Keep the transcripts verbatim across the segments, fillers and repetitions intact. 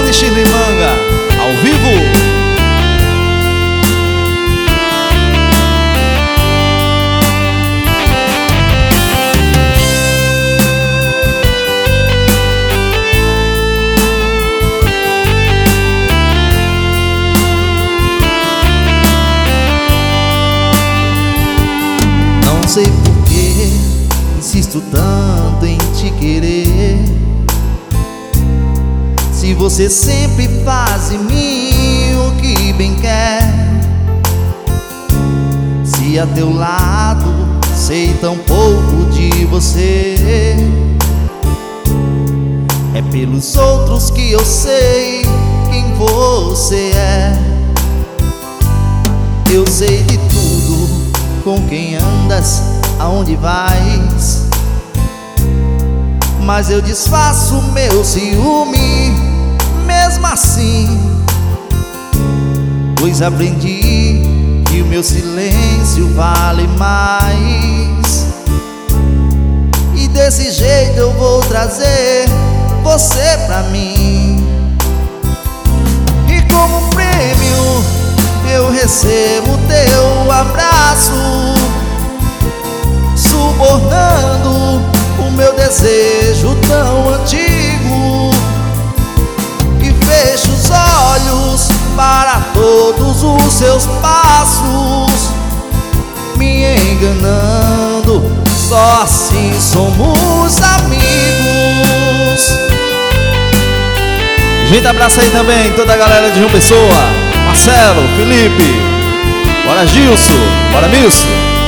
Elixir de Manga, ao vivo. Não sei por que insisto tanto em te querer, se você sempre faz em mim o que bem quer. Se a teu lado sei tão pouco de você, é pelos outros que eu sei quem você é. Eu sei de tudo, com quem andas, aonde vais, mas eu disfarço meu ciúme mesmo assim, pois aprendi que o meu silêncio vale mais. E desse jeito eu vou trazer você pra mim, e como prêmio eu recebo teu abraço, subornando o meu desejo tão antigo. E fecho os olhos para todos os seus passos, me enganando, só assim somos amigos. Gente, abraça aí também toda a galera de João Pessoa, Marcelo, Felipe, bora Gilson, bora Milson.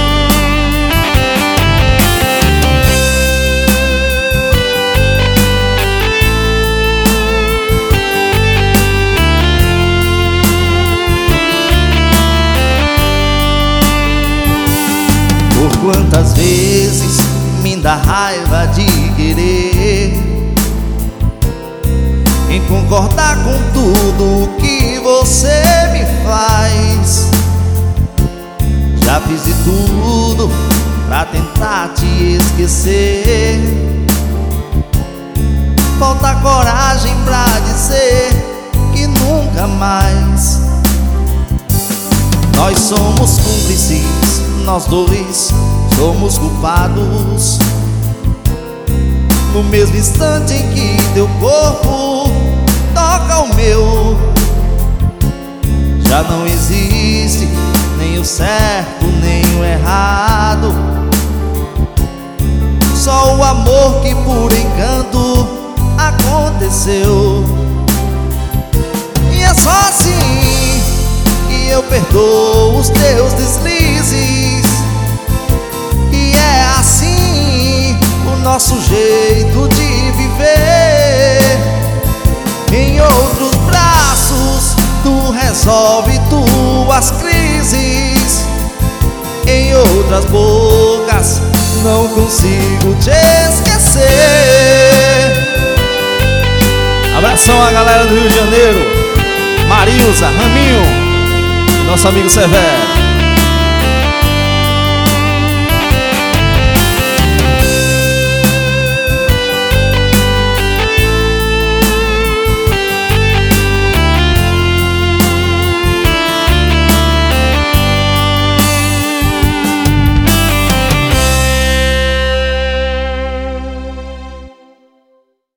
Por quantas vezes me dá raiva de querer em concordar com tudo que você me faz. Já fiz de tudo pra tentar te esquecer, falta coragem pra dizer que nunca mais. Nós somos cúmplices, nós dois somos culpados. No mesmo instante em que teu corpo toca o meu, já não existe nem o certo nem o errado, só o amor que por encanto aconteceu. E é só assim que eu perdoo os teus deslizes, e é assim o nosso jeito de viver. Em outros braços tu resolve tuas crises, em outras bocas não consigo te esquecer. Abração a galera do Rio de Janeiro, Marilza, Raminho, nosso amigo Severo.